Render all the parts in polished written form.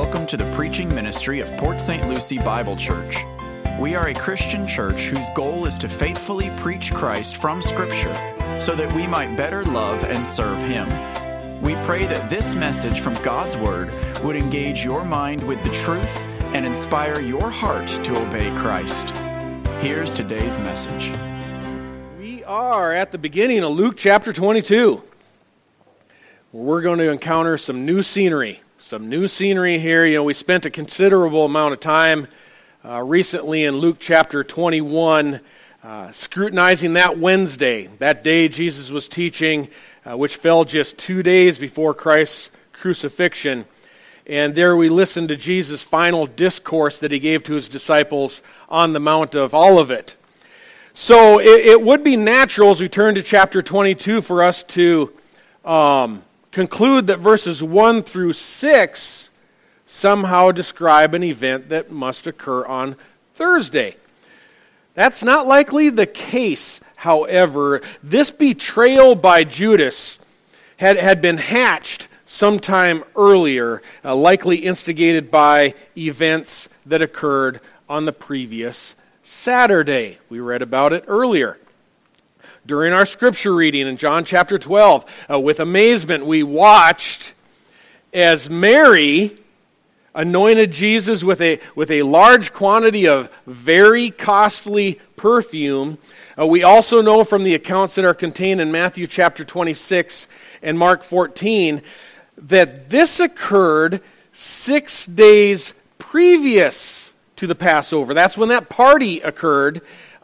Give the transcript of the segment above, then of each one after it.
welcome to the preaching ministry of Port St. Lucie Bible Church. We are a Christian church whose goal is to faithfully preach Christ from Scripture so that we might better love and serve Him. We pray that this message from God's Word would engage your mind with the truth and inspire your heart to obey Christ. Here's today's message. We are at the beginning of Luke chapter 22. We're going to encounter some new scenery. Some new scenery here. You know, we spent a considerable amount of time recently in Luke chapter 21 scrutinizing that Wednesday, that day Jesus was teaching, which fell just 2 days before Christ's crucifixion. And there we listened to Jesus' final discourse that he gave to his disciples on the Mount of Olivet. So it would be natural as we turn to chapter 22 for us to conclude that verses 1 through 6 somehow describe an event that must occur on Thursday. That's not likely the case, however. This betrayal by Judas had been hatched sometime earlier, likely instigated by events that occurred on the previous Saturday. We read about it earlier. During our scripture reading in John chapter 12, with amazement we watched as Mary anointed Jesus with a large quantity of very costly perfume. We also know from the accounts that are contained in Matthew chapter 26 and Mark 14 that this occurred 6 days previous to the Passover. That's when that party occurred.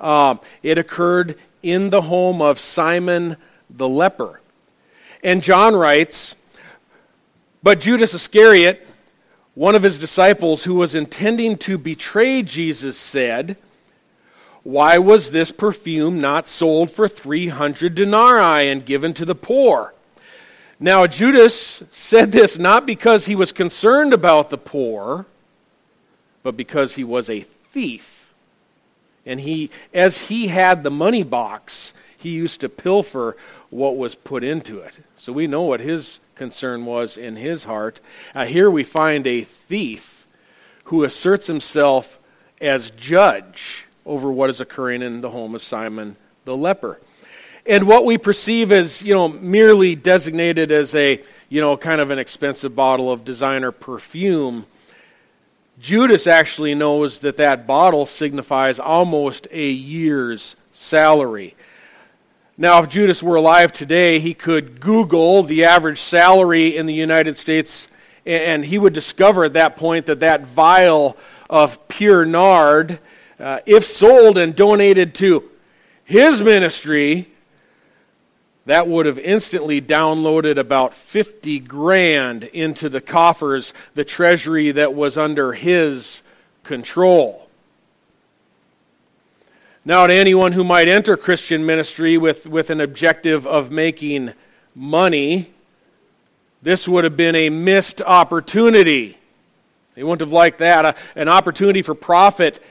It occurred in the home of Simon the leper. And John writes, "But Judas Iscariot, one of his disciples who was intending to betray Jesus, said, 'Why was this perfume not sold for 300 denarii and given to the poor?' Now Judas said this not because he was concerned about the poor, but because he was a thief. And as he had the money box, he used to pilfer what was put into it." So we know what his concern was in his heart. Here we find a thief who asserts himself as judge over what is occurring in the home of Simon the leper. And what we perceive as, merely designated as a, kind of an expensive bottle of designer perfume, Judas actually knows that bottle signifies almost a year's salary. Now, if Judas were alive today, he could Google the average salary in the United States, and he would discover at that point that vial of pure nard, if sold and donated to his ministry, that would have instantly downloaded about 50 grand into the coffers, the treasury that was under his control. Now, to anyone who might enter Christian ministry with an objective of making money, this would have been a missed opportunity. They wouldn't have liked that. An opportunity for profit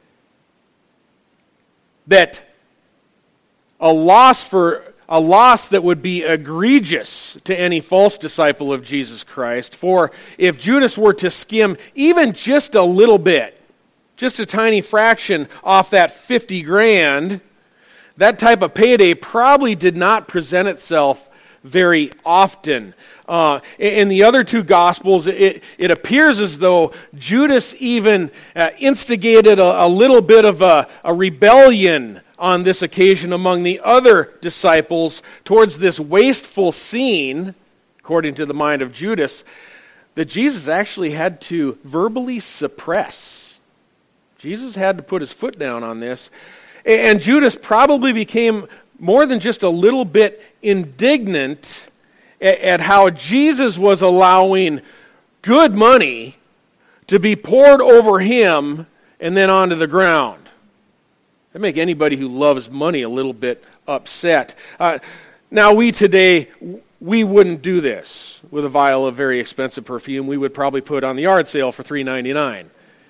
that a loss that would be egregious to any false disciple of Jesus Christ. For if Judas were to skim even just a little bit, just a tiny fraction off that 50 grand, that type of payday probably did not present itself very often. In the other two Gospels, it appears as though Judas even instigated a little bit of a rebellion on this occasion among the other disciples towards this wasteful scene, according to the mind of Judas, that Jesus actually had to verbally suppress. Jesus had to put his foot down on this. And Judas probably became more than just a little bit indignant at how Jesus was allowing good money to be poured over him and then onto the ground. That'd make anybody who loves money a little bit upset. Now we today, we wouldn't do this with a vial of very expensive perfume. We would probably put it on the yard sale for $3.99.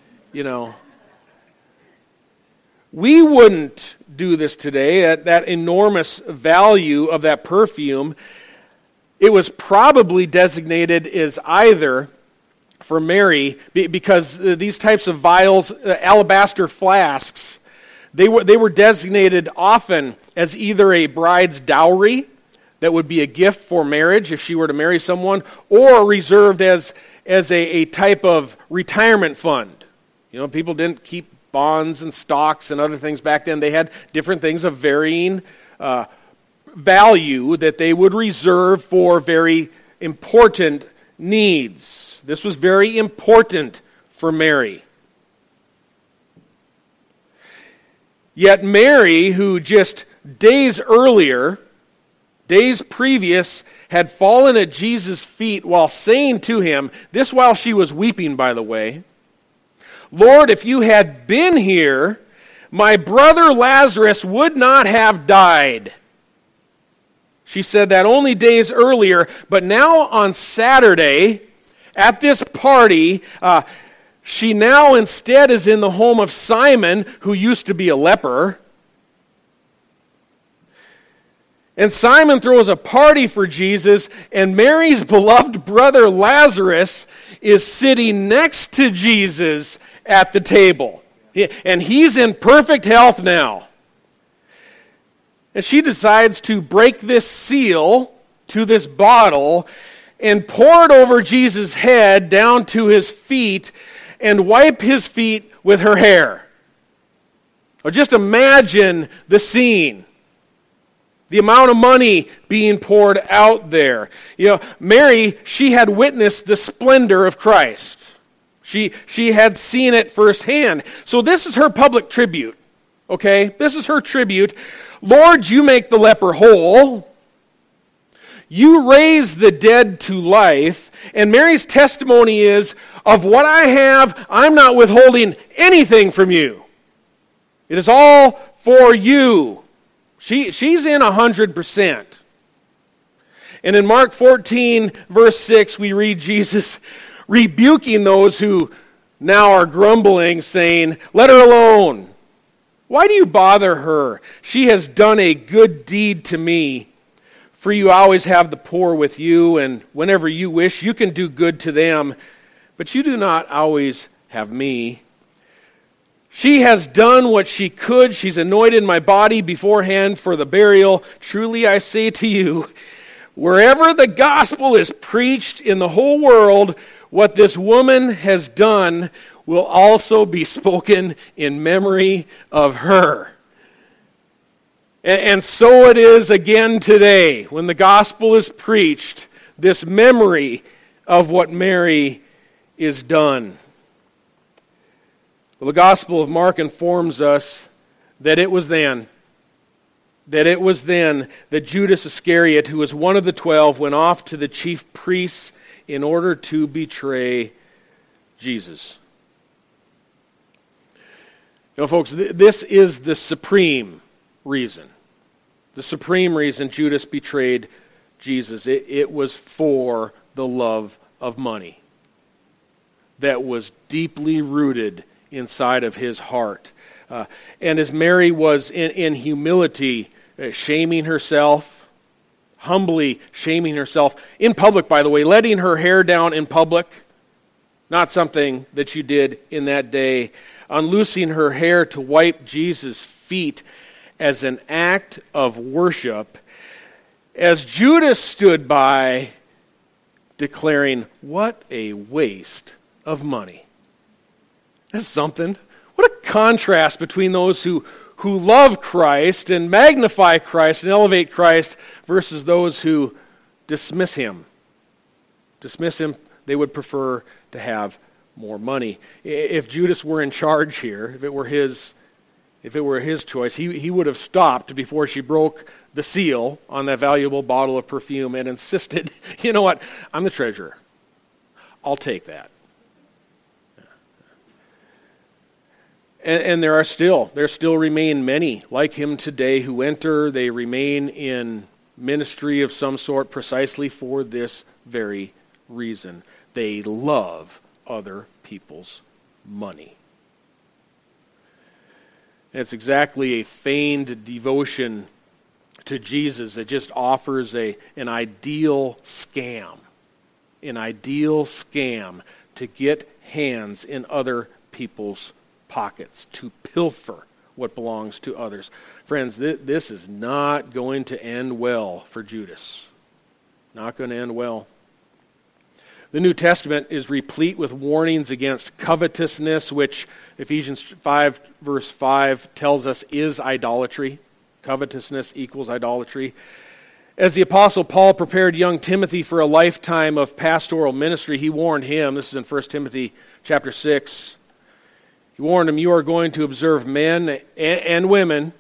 We wouldn't do this today at that enormous value of that perfume. It was probably designated as either for Mary, because these types of vials, alabaster flasks, they were designated often as either a bride's dowry, that would be a gift for marriage if she were to marry someone, or reserved as a type of retirement fund. You know, people didn't keep bonds and stocks and other things back then. They had different things of varying value that they would reserve for very important needs. This was very important for Mary. Yet Mary, who just days previous, had fallen at Jesus' feet while saying to him, this while she was weeping, by the way, Lord, if you had been here, my brother Lazarus would not have died. She said that only days earlier, but now on Saturday, at this party, she now instead is in the home of Simon, who used to be a leper. And Simon throws a party for Jesus, and Mary's beloved brother Lazarus is sitting next to Jesus at the table. And he's in perfect health now. And she decides to break this seal to this bottle and pour it over Jesus' head down to his feet and wipe his feet with her hair. Or just imagine the scene. The amount of money being poured out there. You know, Mary, she had witnessed the splendor of Christ. She had seen it firsthand. So this is her public tribute. Okay? This is her tribute. Lord, you make the leper whole. You raise the dead to life. And Mary's testimony is, of what I have, I'm not withholding anything from you. It is all for you. She's in 100%. And in Mark 14, verse 6, we read Jesus rebuking those who now are grumbling, saying, let her alone. Why do you bother her? She has done a good deed to me. For you always have the poor with you, and whenever you wish, you can do good to them. But you do not always have me. She has done what she could. She's anointed my body beforehand for the burial. Truly I say to you, wherever the gospel is preached in the whole world, what this woman has done will also be spoken in memory of her. And so it is again today, when the gospel is preached, this memory of what Mary is done. Well, the Gospel of Mark informs us that it was then that Judas Iscariot, who was one of the 12, went off to the chief priests in order to betray Jesus. You know, folks, this is the supreme reason. The supreme reason Judas betrayed Jesus. It was for the love of money that was deeply rooted inside of his heart. And as Mary was in humility, shaming herself, humbly shaming herself, in public, by the way, letting her hair down in public, not something that you did in that day, unloosing her hair to wipe Jesus' feet as an act of worship, as Judas stood by declaring, what a waste of money. That's something. What a contrast between those who love Christ and magnify Christ and elevate Christ versus those who dismiss him. Dismiss him, they would prefer to have more money. If Judas were in charge here, if it were his choice, he would have stopped before she broke the seal on that valuable bottle of perfume and insisted, you know what, I'm the treasurer. I'll take that. And there still remain many like him today who enter. They remain in ministry of some sort precisely for this very reason. They love other people's money. And it's exactly a feigned devotion to Jesus that just offers an ideal scam. An ideal scam to get hands in other people's pockets, to pilfer what belongs to others. Friends, this is not going to end well for Judas. Not going to end well. The New Testament is replete with warnings against covetousness, which Ephesians 5, verse 5 tells us is idolatry. Covetousness equals idolatry. As the Apostle Paul prepared young Timothy for a lifetime of pastoral ministry, he warned him, this is in 1 Timothy chapter 6, he warned him, you are going to observe men and women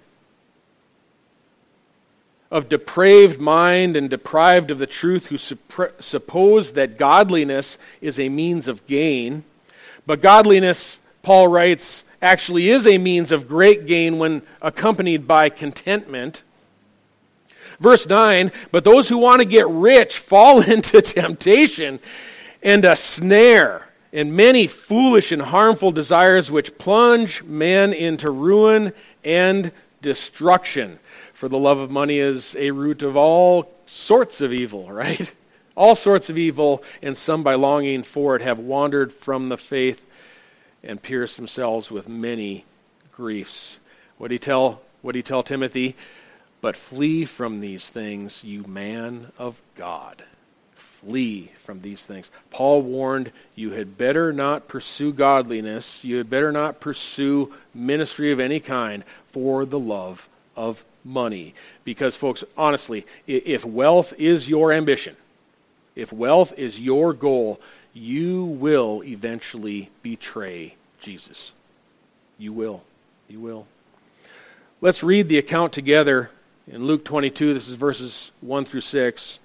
of depraved mind and deprived of the truth, who suppose that godliness is a means of gain. But godliness, Paul writes, actually is a means of great gain when accompanied by contentment. Verse 9, but those who want to get rich fall into temptation and a snare, and many foolish and harmful desires which plunge men into ruin and destruction. For the love of money is a root of all sorts of evil, right? All sorts of evil, and some by longing for it have wandered from the faith and pierced themselves with many griefs. What did he tell Timothy? But flee from these things, you man of God. Flee from these things. Paul warned you had better not pursue godliness. You had better not pursue ministry of any kind for the love of money. Because, folks, honestly, if wealth is your ambition, if wealth is your goal, you will eventually betray Jesus. You will. You will. Let's read the account together in Luke 22. This is verses 1 through 6.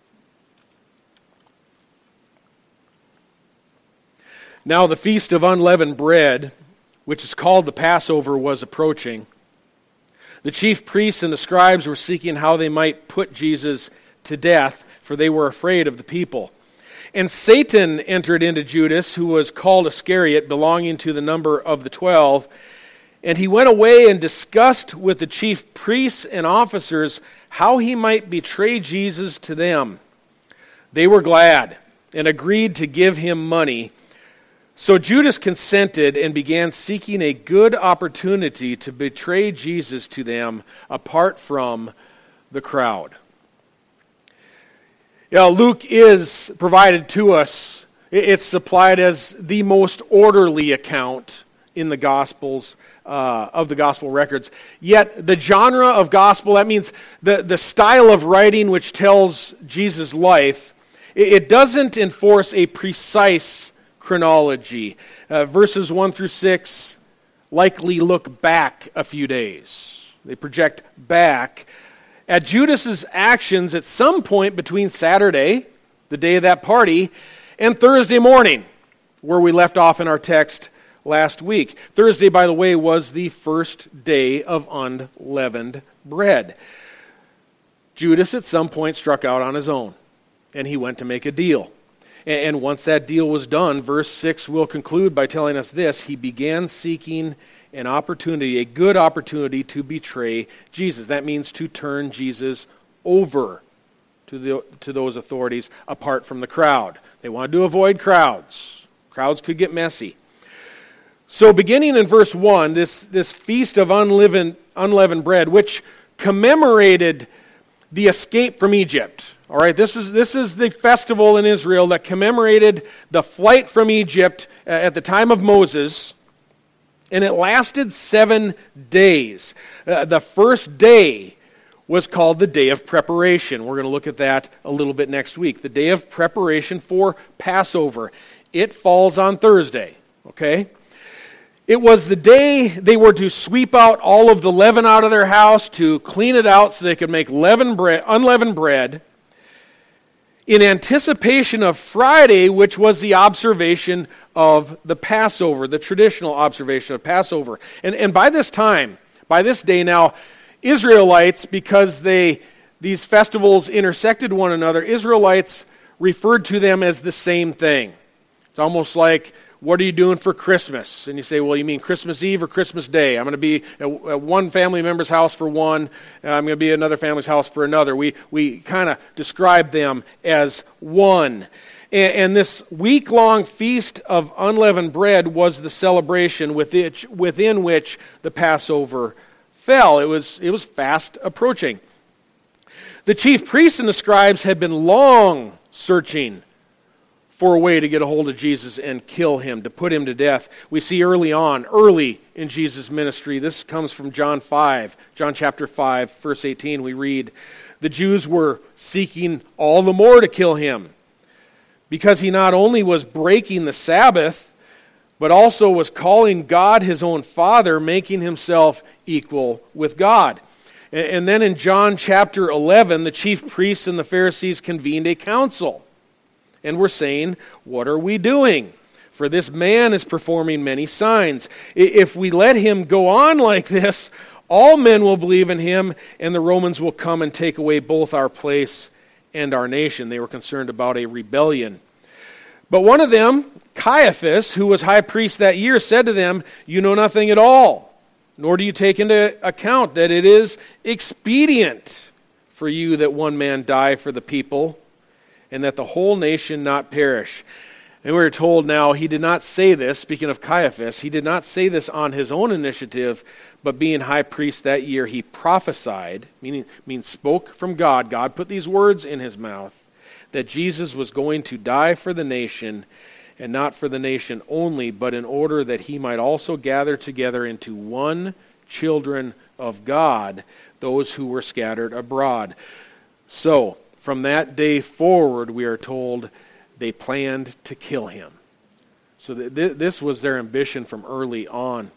Now the feast of unleavened bread, which is called the Passover, was approaching. The chief priests and the scribes were seeking how they might put Jesus to death, for they were afraid of the people. And Satan entered into Judas, who was called Iscariot, belonging to the number of the 12. And he went away and discussed with the chief priests and officers how he might betray Jesus to them. They were glad and agreed to give him money. So Judas consented and began seeking a good opportunity to betray Jesus to them apart from the crowd. Luke is provided to us. It's supplied as the most orderly account in the Gospels, of the Gospel records. Yet the genre of Gospel, that means the style of writing which tells Jesus' life, it doesn't enforce a precise chronology. Verses 1 through 6 likely look back a few days. They project back at Judas's actions at some point between Saturday, the day of that party, and Thursday morning, where we left off in our text last week. Thursday, by the way, was the first day of unleavened bread. Judas at some point struck out on his own, and he went to make a deal. And once that deal was done, verse 6 will conclude by telling us this: he began seeking an opportunity, a good opportunity to betray Jesus. That means to turn Jesus over to those authorities apart from the crowd. They wanted to avoid crowds. Crowds could get messy. So beginning in verse 1, this feast of unleavened bread, which commemorated the escape from Egypt. All right, this is the festival in Israel that commemorated the flight from Egypt at the time of Moses, and it lasted 7 days. The first day was called the Day of Preparation. We're going to look at that a little bit next week. The Day of Preparation for Passover. It falls on Thursday, okay? It was the day they were to sweep out all of the leaven out of their house, to clean it out so they could make unleavened bread, in anticipation of Friday, which was the observation of the Passover, the traditional observation of Passover. And by this day now, Israelites, because these festivals intersected one another, Israelites referred to them as the same thing. It's almost like, what are you doing for Christmas? And you say, well, you mean Christmas Eve or Christmas Day? I'm going to be at one family member's house for one. I'm going to be at another family's house for another. We kind of describe them as one. And this week-long feast of unleavened bread was the celebration within which the Passover fell. It was fast approaching. The chief priests and the scribes had been long searching for a way to get a hold of Jesus and kill him, to put him to death. We see early in Jesus' ministry, this comes from John chapter 5, verse 18, we read, the Jews were seeking all the more to kill him, because he not only was breaking the Sabbath, but also was calling God his own Father, making himself equal with God. And then in John chapter 11, the chief priests and the Pharisees convened a council. And were saying, what are we doing? For this man is performing many signs. If we let him go on like this, all men will believe in him, and the Romans will come and take away both our place and our nation. They were concerned about a rebellion. But one of them, Caiaphas, who was high priest that year, said to them, you know nothing at all, nor do you take into account that it is expedient for you that one man die for the people, and that the whole nation not perish. And we're told now he did not say this, speaking of Caiaphas, he did not say this on his own initiative, but being high priest that year, he prophesied, meaning spoke from God. God put these words in his mouth, that Jesus was going to die for the nation, and not for the nation only, but in order that he might also gather together into one children of God, those who were scattered abroad. So, from that day forward, we are told they planned to kill him. So this was their ambition from early on.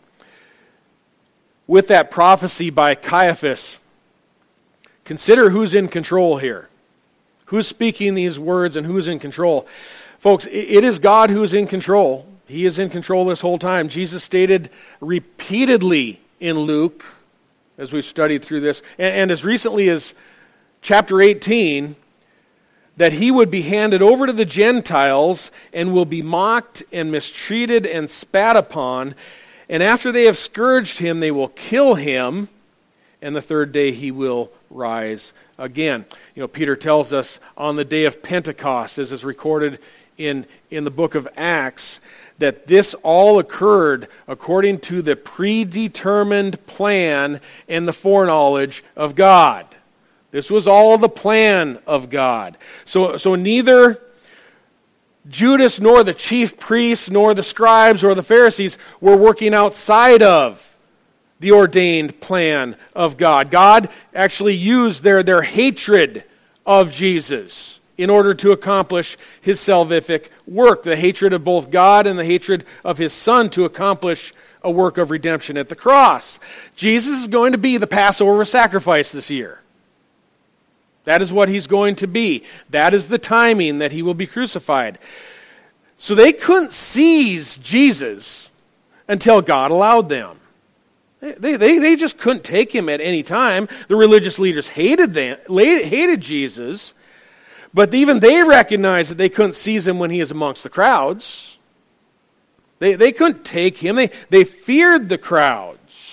With that prophecy by Caiaphas, consider who's in control here. Who's speaking these words and who's in control? Folks, it is God who's in control. He is in control this whole time. Jesus stated repeatedly in Luke, as we've studied through this, and as recently as chapter 18, that he would be handed over to the Gentiles and will be mocked and mistreated and spat upon. And after they have scourged him, they will kill him, and the third day he will rise again. You know, Peter tells us on the day of Pentecost, as is recorded in the book of Acts, that this all occurred according to the predetermined plan and the foreknowledge of God. This was all the plan of God. So neither Judas nor the chief priests nor the scribes or the Pharisees were working outside of the ordained plan of God. God actually used their hatred of Jesus in order to accomplish his salvific work. The hatred of both God and the hatred of his Son to accomplish a work of redemption at the cross. Jesus is going to be the Passover sacrifice this year. That is what he's going to be. That is the timing that he will be crucified. So they couldn't seize Jesus until God allowed them. They just couldn't take him at any time. The religious leaders hated Jesus, but even they recognized that they couldn't seize him when he is amongst the crowds. They couldn't take him. They feared the crowds.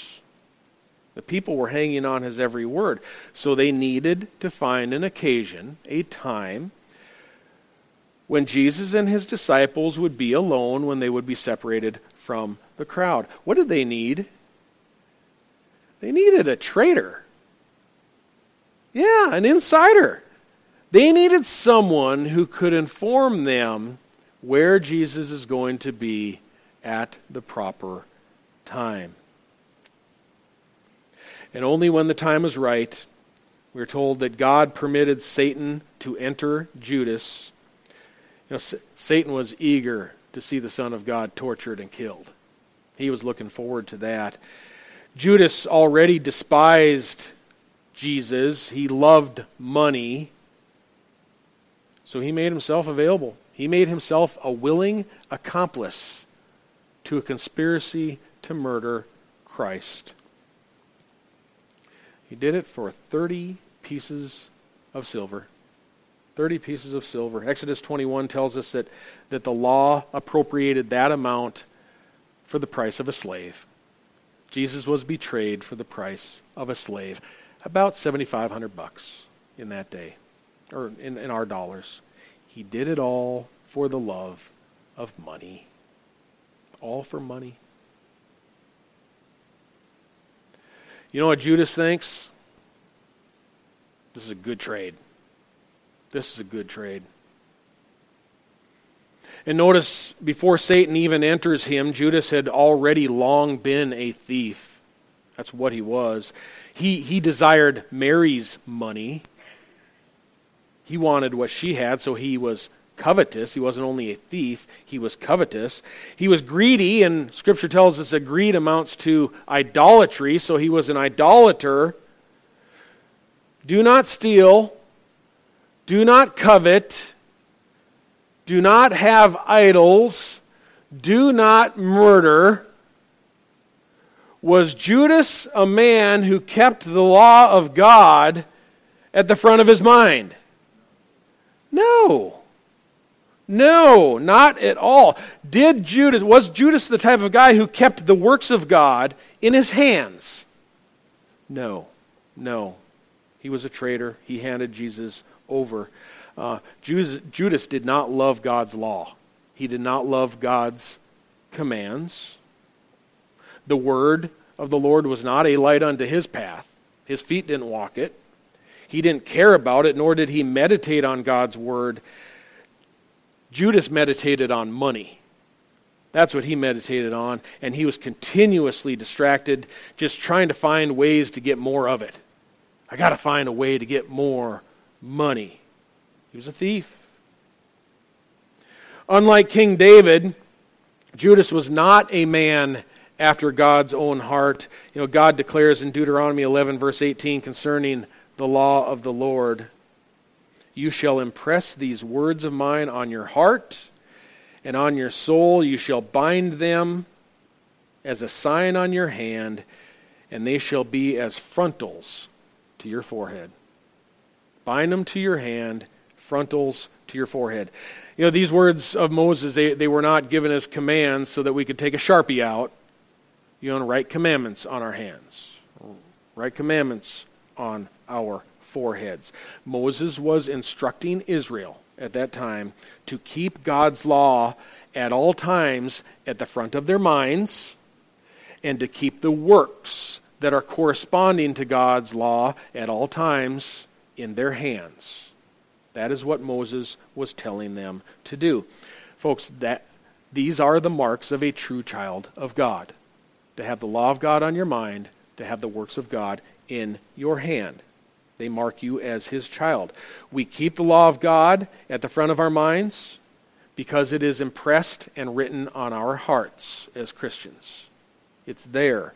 The people were hanging on his every word. So they needed to find an occasion, a time, when Jesus and his disciples would be alone, when they would be separated from the crowd. What did they need? They needed a traitor. Yeah, an insider. They needed someone who could inform them where Jesus is going to be at the proper time. And only when the time was right, we're told that God permitted Satan to enter Judas. You know, Satan was eager to see the Son of God tortured and killed. He was looking forward to that. Judas already despised Jesus. He loved money. So he made himself available. He made himself a willing accomplice to a conspiracy to murder Christ. He did it for 30 pieces of silver. 30 pieces of silver. Exodus 21 tells us that the law appropriated that amount for the price of a slave. Jesus was betrayed for the price of a slave. About $7,500 in that day, or in our dollars. He did it all for the love of money. All for money. You know what Judas thinks? This is a good trade. This is a good trade. And notice, before Satan even enters him, Judas had already long been a thief. That's what he was. He desired Mary's money. He wanted what she had, so he was covetous. He wasn't only a thief, he was covetous. He was greedy, and Scripture tells us that greed amounts to idolatry, so he was an idolater. Do not steal. Do not covet. Do not have idols. Do not murder. Was Judas a man who kept the law of God at the front of his mind? No. No, not at all. Was Judas the type of guy who kept the works of God in his hands? No. He was a traitor. He handed Jesus over. Judas did not love God's law. He did not love God's commands. The word of the Lord was not a light unto his path. His feet didn't walk it. He didn't care about it, nor did he meditate on God's word. Judas meditated on money. That's what he meditated on, and he was continuously distracted, just trying to find ways to get more of it. I got to find a way to get more money. He was a thief. Unlike King David, Judas was not a man after God's own heart. You know, God declares in Deuteronomy 11, verse 18, concerning the law of the Lord, you shall impress these words of mine on your heart, and on your soul you shall bind them as a sign on your hand, and they shall be as frontals to your forehead. Bind them to your hand, frontals to your forehead. You know, these words of Moses, they were not given as commands so that we could take a Sharpie out, and write commandments on our hands. Write commandments on our foreheads. Moses was instructing Israel at that time to keep God's law at all times at the front of their minds, and to keep the works that are corresponding to God's law at all times in their hands. That is what Moses was telling them to do. Folks, these are the marks of a true child of God. To have the law of God on your mind, to have the works of God in your hand. They mark you as his child. We keep the law of God at the front of our minds because it is impressed and written on our hearts as Christians. It's there.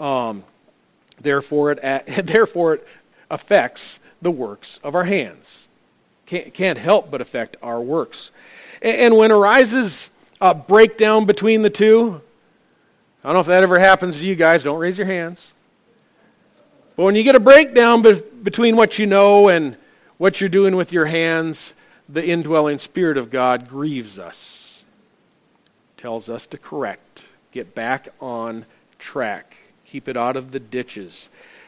Therefore, it affects the works of our hands. Can't help but affect our works. And when arises a breakdown between the two, I don't know if that ever happens to you guys. Don't raise your hands. But when you get a breakdown between what you know and what you're doing with your hands, the indwelling Spirit of God grieves us. Tells us to correct. Get back on track. Keep it out of the ditches.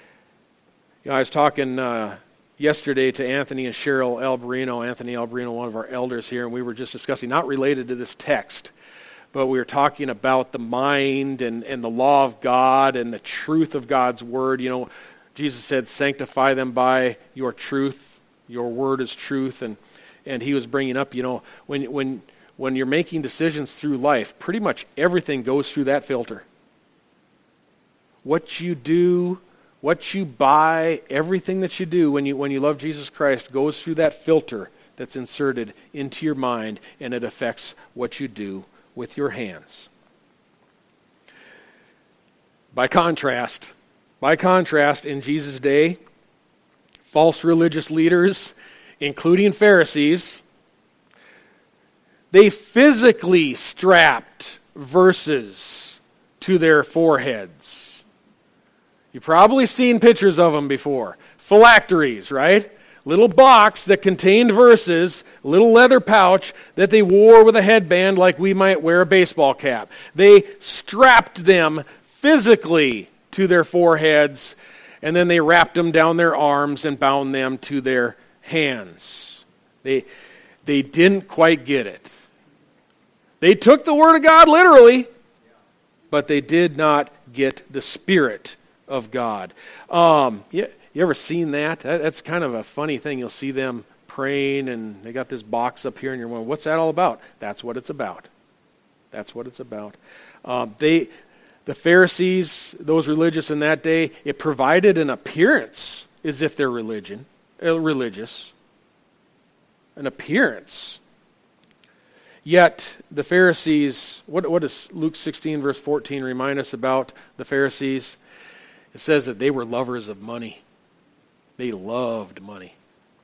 I was talking yesterday to Anthony and Cheryl Alberino. Anthony Alberino, one of our elders here, and we were just discussing, not related to this text, but we were talking about the mind and the law of God and the truth of God's word. Jesus said, sanctify them by your truth. Your word is truth. And he was bringing up, when you're making decisions through life, pretty much everything goes through that filter. What you do, what you buy, everything that you do when you love Jesus Christ goes through that filter that's inserted into your mind, and it affects what you do with your hands. By contrast, in Jesus' day, false religious leaders, including Pharisees, they physically strapped verses to their foreheads. You've probably seen pictures of them before. Phylacteries, right? Little box that contained verses, a little leather pouch that they wore with a headband like we might wear a baseball cap. They strapped them physically to their foreheads, and then they wrapped them down their arms and bound them to their hands. They didn't quite get it. They took the Word of God literally, but they did not get the Spirit of God. You ever seen that? That's kind of a funny thing. You'll see them praying, and they got this box up here, and you're wondering, what's that all about? That's what it's about. That's what it's about. The Pharisees, those religious in that day, it provided an appearance as if they're religious. An appearance. Yet the Pharisees, what does Luke 16 verse 14 remind us about the Pharisees? It says that they were lovers of money. They loved money.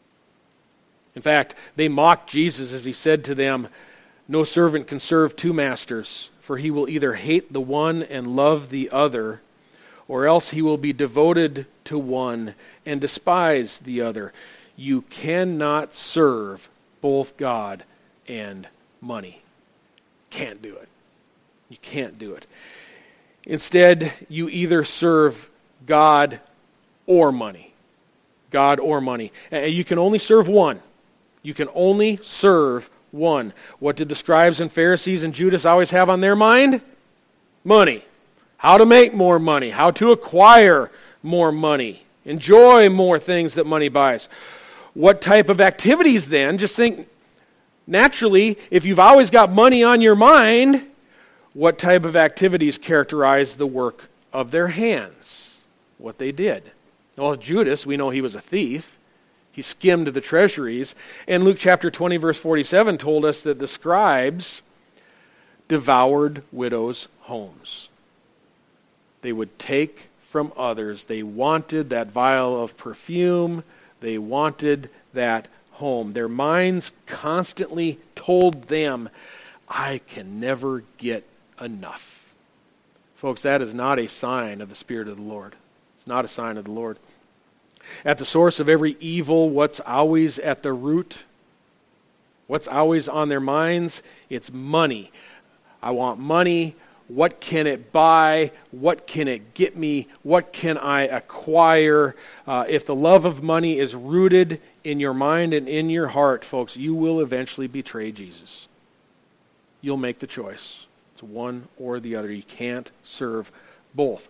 In fact, they mocked Jesus as he said to them, "No servant can serve two masters, for he will either hate the one and love the other, or else he will be devoted to one and despise the other. You cannot serve both God and money." Can't do it. You can't do it. Instead, you either serve God or money. God or money. And you can only serve one. You can only serve one. What did the scribes and Pharisees and Judas always have on their mind? Money. How to make more money. How to acquire more money. Enjoy more things that money buys. What type of activities then? Just think, naturally, if you've always got money on your mind, what type of activities characterize the work of their hands? What they did. Well, Judas, we know he was a thief. He skimmed the treasuries. And Luke chapter 20, verse 47 told us that the scribes devoured widows' homes. They would take from others. They wanted that vial of perfume. They wanted that home. Their minds constantly told them, I can never get enough. Folks, that is not a sign of the Spirit of the Lord. It's not a sign of the Lord. At the source of every evil, what's always at the root? What's always on their minds? It's money. I want money. What can it buy? What can it get me? What can I acquire? If the love of money is rooted in your mind and in your heart, folks, you will eventually betray Jesus. You'll make the choice. It's one or the other. You can't serve both.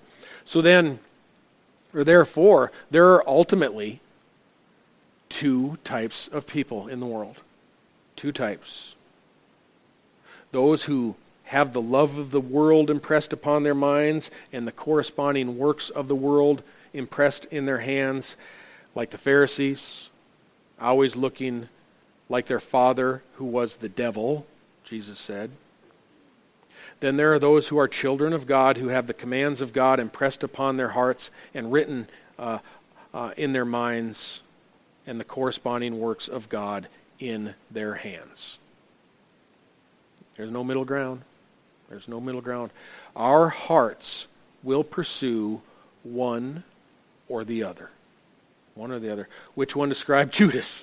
Therefore, there are ultimately two types of people in the world. Two types. Those who have the love of the world impressed upon their minds and the corresponding works of the world impressed in their hands, like the Pharisees, always looking like their father who was the devil, Jesus said. Then there are those who are children of God, who have the commands of God impressed upon their hearts and written in their minds, and the corresponding works of God in their hands. There's no middle ground. There's no middle ground. Our hearts will pursue one or the other. One or the other. Which one described Judas?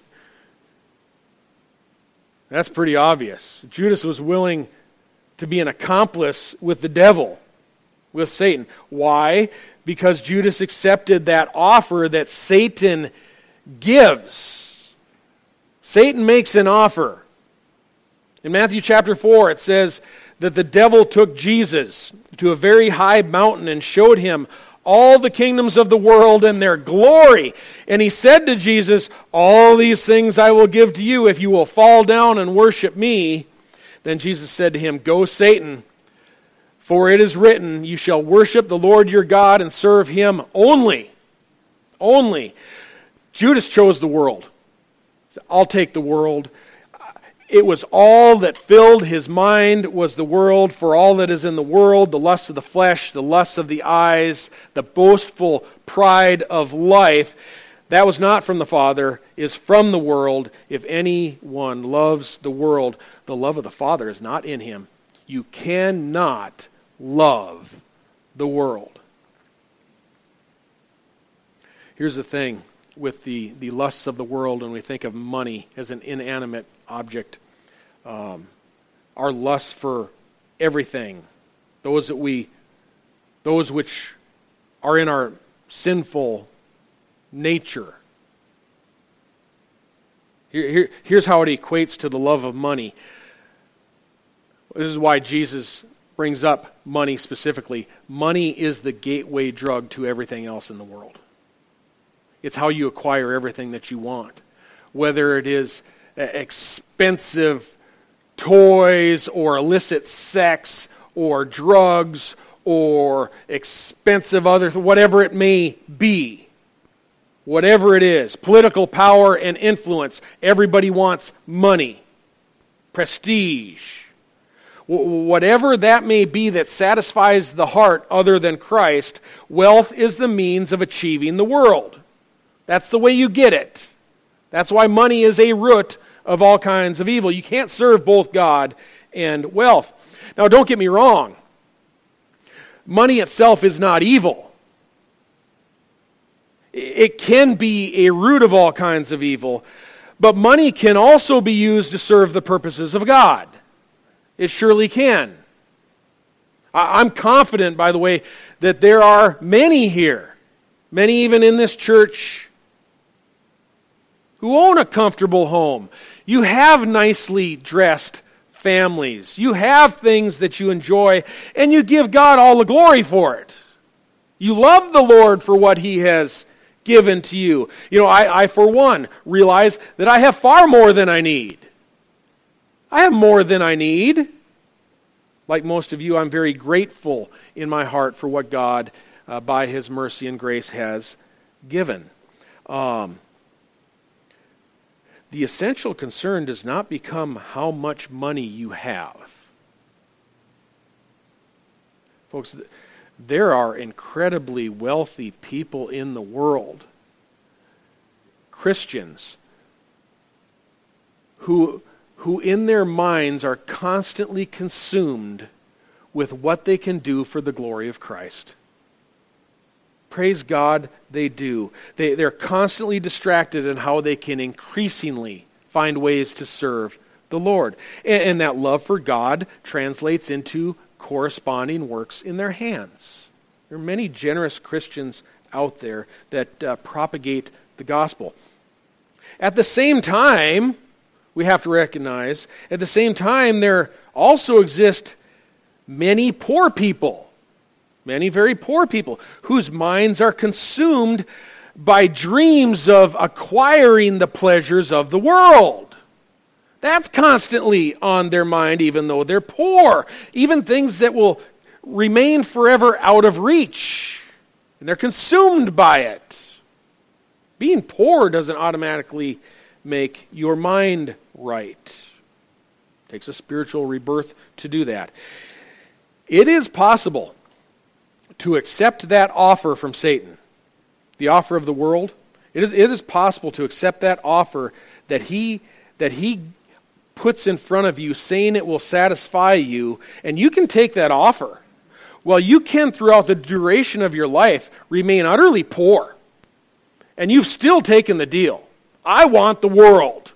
That's pretty obvious. Judas was willing to be an accomplice with the devil, with Satan. Why? Because Judas accepted that offer that Satan gives. Satan makes an offer. In Matthew chapter 4, it says that the devil took Jesus to a very high mountain and showed him all the kingdoms of the world and their glory. And he said to Jesus, all these things I will give to you if you will fall down and worship me. Then Jesus said to him, go, Satan, for it is written, you shall worship the Lord your God and serve him only. Only. Judas chose the world. He said, I'll take the world. It was all that filled his mind was the world. For all that is in the world, the lust of the flesh, the lust of the eyes, the boastful pride of life, that was not from the Father, is from the world. If anyone loves the world, the love of the Father is not in him. You cannot love the world. Here's the thing with the lusts of the world, when we think of money as an inanimate object. Our lust for everything, those which are in our sinful nature. Here's how it equates to the love of money. This is why Jesus brings up money specifically. Money is the gateway drug to everything else in the world. It's how you acquire everything that you want. Whether it is expensive toys or illicit sex or drugs or expensive whatever it may be. Whatever it is, political power and influence, everybody wants money, prestige. Whatever that may be that satisfies the heart other than Christ, wealth is the means of achieving the world. That's the way you get it. That's why money is a root of all kinds of evil. You can't serve both God and wealth. Now, don't get me wrong. Money itself is not evil. It can be a root of all kinds of evil, but money can also be used to serve the purposes of God. It surely can. I'm confident, by the way, that there are many here, many even in this church, who own a comfortable home. You have nicely dressed families. You have things that you enjoy, and you give God all the glory for it. You love the Lord for what He has given to you. You know, I for one, realize that I have far more than I need. I have more than I need. Like most of you, I'm very grateful in my heart for what God, by His mercy and grace, has given. The essential concern does not become how much money you have. Folks, there are incredibly wealthy people in the world, Christians, who in their minds are constantly consumed with what they can do for the glory of Christ. Praise God, they do. They're constantly distracted in how they can increasingly find ways to serve the Lord. And that love for God translates into corresponding works in their hands. There are many generous Christians out there that propagate the gospel. At the same time, we have to recognize, at the same time, there also exist many poor people, many very poor people, whose minds are consumed by dreams of acquiring the pleasures of the world. That's constantly on their mind, even though they're poor. Even things that will remain forever out of reach. And they're consumed by it. Being poor doesn't automatically make your mind right. It takes a spiritual rebirth to do that. It is possible to accept that offer from Satan, the offer of the world. It is possible to accept that offer that he puts in front of you, saying it will satisfy you, and you can take that offer. Well, you can, throughout the duration of your life, remain utterly poor, and you've still taken the deal. I want the world.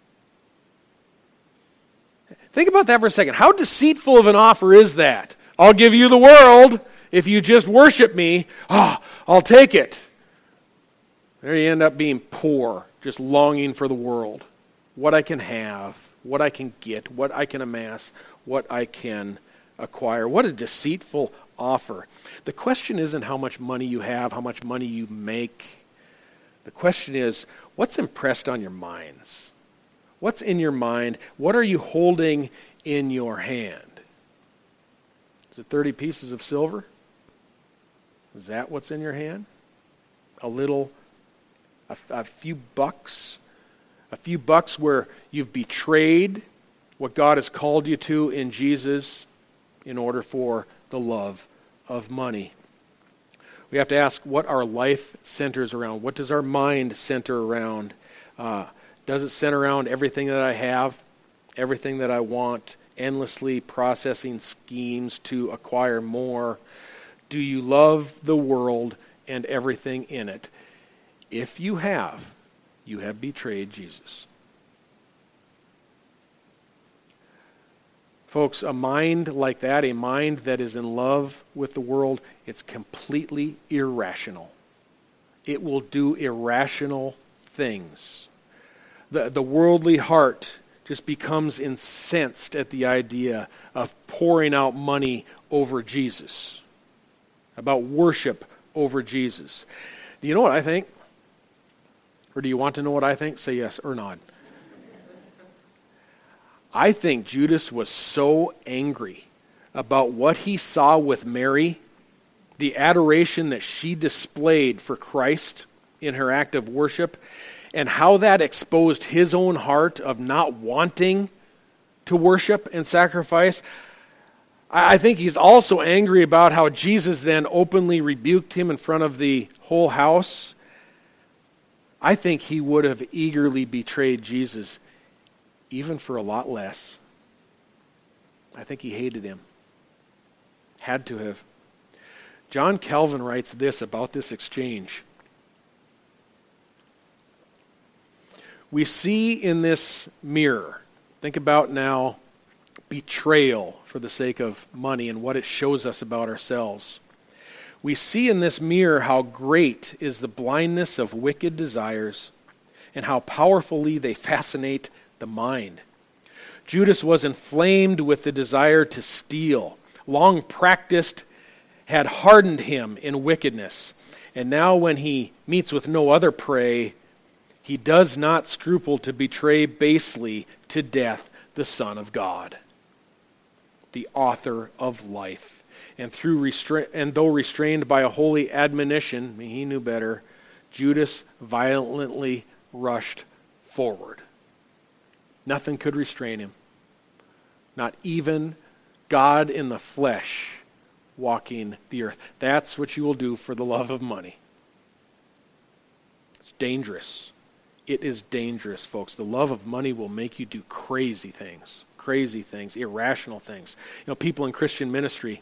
Think about that for a second. How deceitful of an offer is that? I'll give you the world if you just worship me. I'll take it. There you end up being poor, just longing for the world. What I can have, what I can get, what I can amass, what I can acquire. What a deceitful offer. The question isn't how much money you have, how much money you make. The question is, what's impressed on your minds? What's in your mind? What are you holding in your hand? Is it 30 pieces of silver? Is that what's in your hand? A few bucks? A few bucks where you've betrayed what God has called you to in Jesus in order for the love of money. We have to ask what our life centers around. What does our mind center around? Does it center around everything that I have, everything that I want, endlessly processing schemes to acquire more? Do you love the world and everything in it? If you have betrayed Jesus. Folks, a mind like that, a mind that is in love with the world, it's completely irrational. It will do irrational things. The worldly heart just becomes incensed at the idea of pouring out money over Jesus, about worship over Jesus. Do you know what I think? Or do you want to know what I think? Say yes or nod. I think Judas was so angry about what he saw with Mary, the adoration that she displayed for Christ in her act of worship, and how that exposed his own heart of not wanting to worship and sacrifice. I think he's also angry about how Jesus then openly rebuked him in front of the whole house. I think he would have eagerly betrayed Jesus, even for a lot less. I think he hated him. Had to have. John Calvin writes this about this exchange. We see in this mirror, think about now betrayal for the sake of money and what it shows us about ourselves. We see in this mirror how great is the blindness of wicked desires and how powerfully they fascinate the mind. Judas was inflamed with the desire to steal, long practiced, had hardened him in wickedness. And now when he meets with no other prey, he does not scruple to betray basely to death the Son of God, the author of life. And though restrained by a holy admonition, he knew better, Judas violently rushed forward. Nothing could restrain him. Not even God in the flesh walking the earth. That's what you will do for the love of money. It's dangerous. It is dangerous, folks. The love of money will make you do crazy things, irrational things. You know, people in Christian ministry,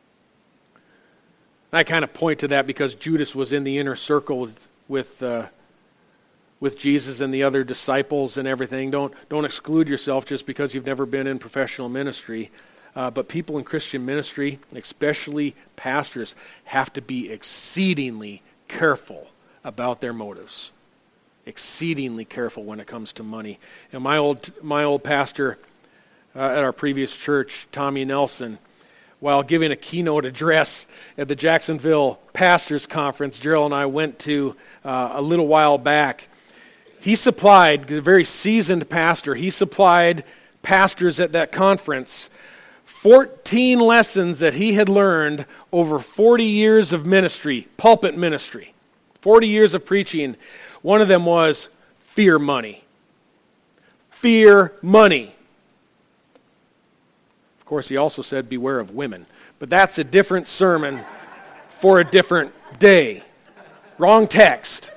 I kind of point to that because Judas was in the inner circle with Jesus and the other disciples and everything. Don't exclude yourself just because you've never been in professional ministry. But people in Christian ministry, especially pastors, have to be exceedingly careful about their motives. Exceedingly careful when it comes to money. And my old pastor at our previous church, Tommy Nelson, while giving a keynote address at the Jacksonville Pastors Conference Gerald and I went to a little while back, he supplied, a very seasoned pastor, he supplied pastors at that conference 14 lessons that he had learned over 40 years of ministry, pulpit ministry, 40 years of preaching. One of them was fear money. Fear money. Of course, he also said beware of women. But that's a different sermon for a different day. Wrong text.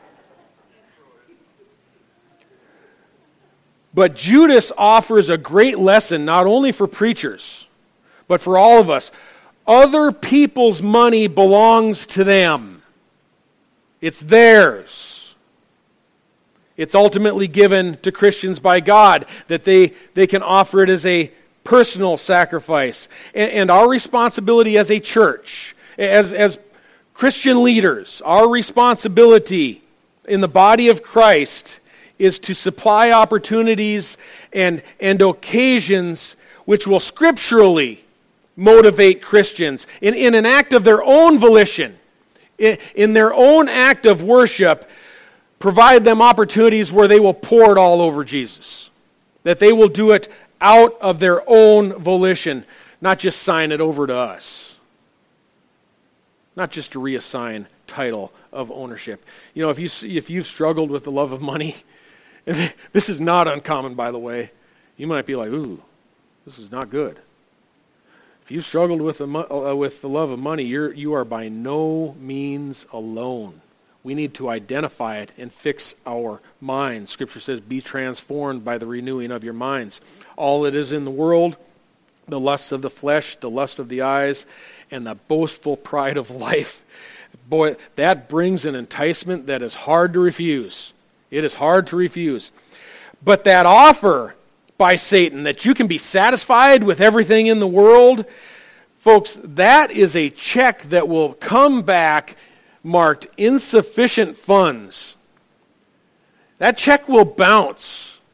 But Judas offers a great lesson not only for preachers, but for all of us. Other people's money belongs to them. It's theirs. It's ultimately given to Christians by God, that they can offer it as a personal sacrifice. And our responsibility as a church, as Christian leaders, our responsibility in the body of Christ is to supply opportunities and occasions which will scripturally motivate Christians in an act of their own volition, in their own act of worship, provide them opportunities where they will pour it all over Jesus. That they will do it out of their own volition, not just sign it over to us. Not just to reassign title of ownership. You know, if you've struggled with the love of money, and this is not uncommon, by the way, you might be like, ooh, this is not good. If you've struggled with the love of money, you are by no means alone. We need to identify it and fix our minds. Scripture says, be transformed by the renewing of your minds. All it is in the world, the lusts of the flesh, the lust of the eyes, and the boastful pride of life. Boy, that brings an enticement that is hard to refuse. It is hard to refuse. But that offer by Satan, that you can be satisfied with everything in the world, folks, that is a check that will come back marked insufficient funds. That check will bounce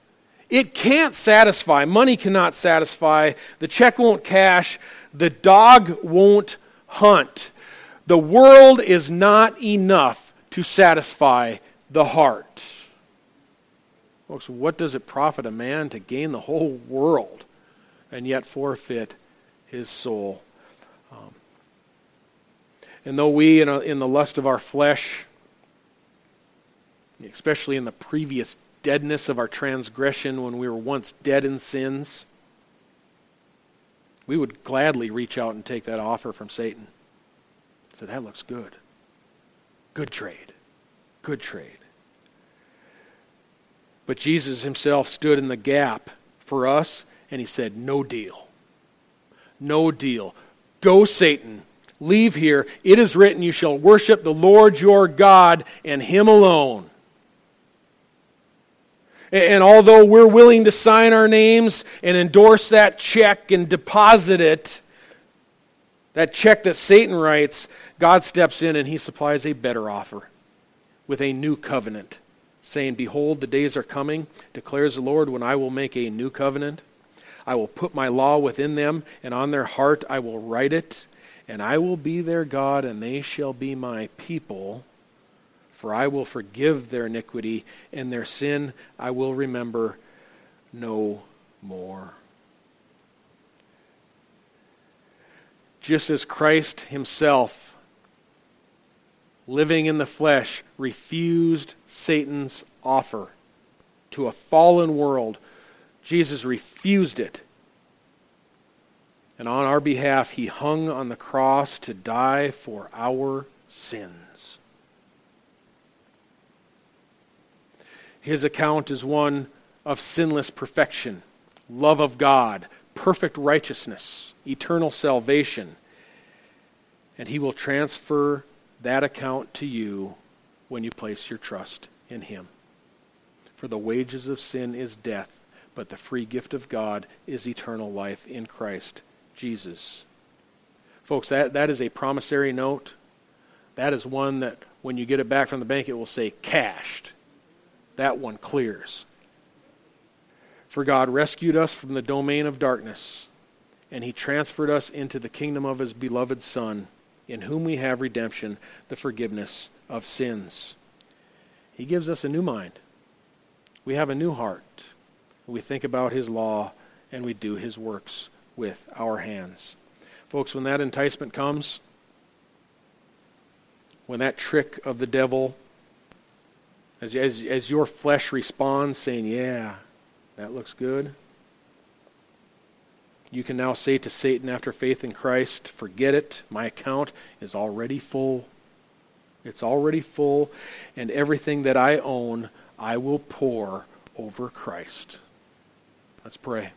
It can't satisfy. Money cannot satisfy. The check won't cash. The dog won't hunt. The world is not enough to satisfy the heart. Folks, what does it profit a man to gain the whole world and yet forfeit his soul? And though we, in the lust of our flesh, especially in the previous deadness of our transgression when we were once dead in sins, we would gladly reach out and take that offer from Satan. So that looks good. Good trade. Good trade. But Jesus himself stood in the gap for us, and he said, no deal. No deal. Go, Satan. Leave here. It is written, you shall worship the Lord your God and him alone. And although we're willing to sign our names and endorse that check and deposit it, that check that Satan writes, God steps in and he supplies a better offer with a new covenant, saying, behold, the days are coming, declares the Lord, when I will make a new covenant. I will put my law within them, and on their heart I will write it, and I will be their God, and they shall be my people. For I will forgive their iniquity, and their sin I will remember no more. Just as Christ himself, living in the flesh, refused Satan's offer to a fallen world, Jesus refused it. And on our behalf, he hung on the cross to die for our sins. His account is one of sinless perfection, love of God, perfect righteousness, eternal salvation. And he will transfer that account to you when you place your trust in him. For the wages of sin is death, but the free gift of God is eternal life in Christ Jesus. Folks, that is a promissory note. That is one that when you get it back from the bank, it will say cashed. That one clears. For God rescued us from the domain of darkness, and he transferred us into the kingdom of his beloved Son, in whom we have redemption, the forgiveness of sins. He gives us a new mind. We have a new heart. We think about his law, and we do his works with our hands. Folks, when that enticement comes, when that trick of the devil, as your flesh responds saying, yeah, that looks good, you can now say to Satan after faith in Christ, forget it, my account is already full. It's already full, and everything that I own, I will pour over Christ. Let's pray.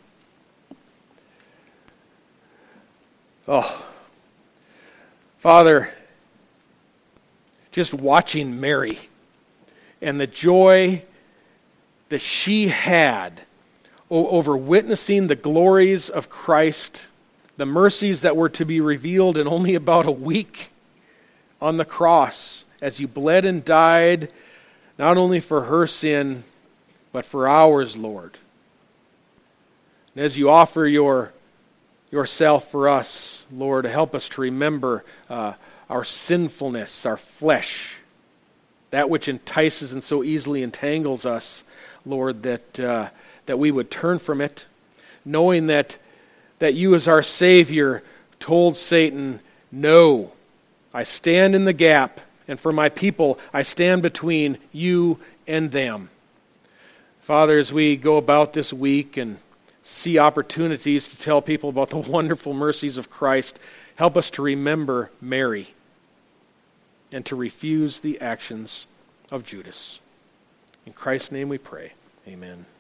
Oh, Father, just watching Mary and the joy that she had over witnessing the glories of Christ, the mercies that were to be revealed in only about a week on the cross as you bled and died, not only for her sin, but for ours, Lord. And as you offer yourself for us, Lord, help us to remember our sinfulness, our flesh, that which entices and so easily entangles us, Lord, that we would turn from it, knowing that you as our Savior told Satan, no, I stand in the gap, and for my people, I stand between you and them. Father, as we go about this week and see opportunities to tell people about the wonderful mercies of Christ, help us to remember Mary and to refuse the actions of Judas. In Christ's name we pray. Amen.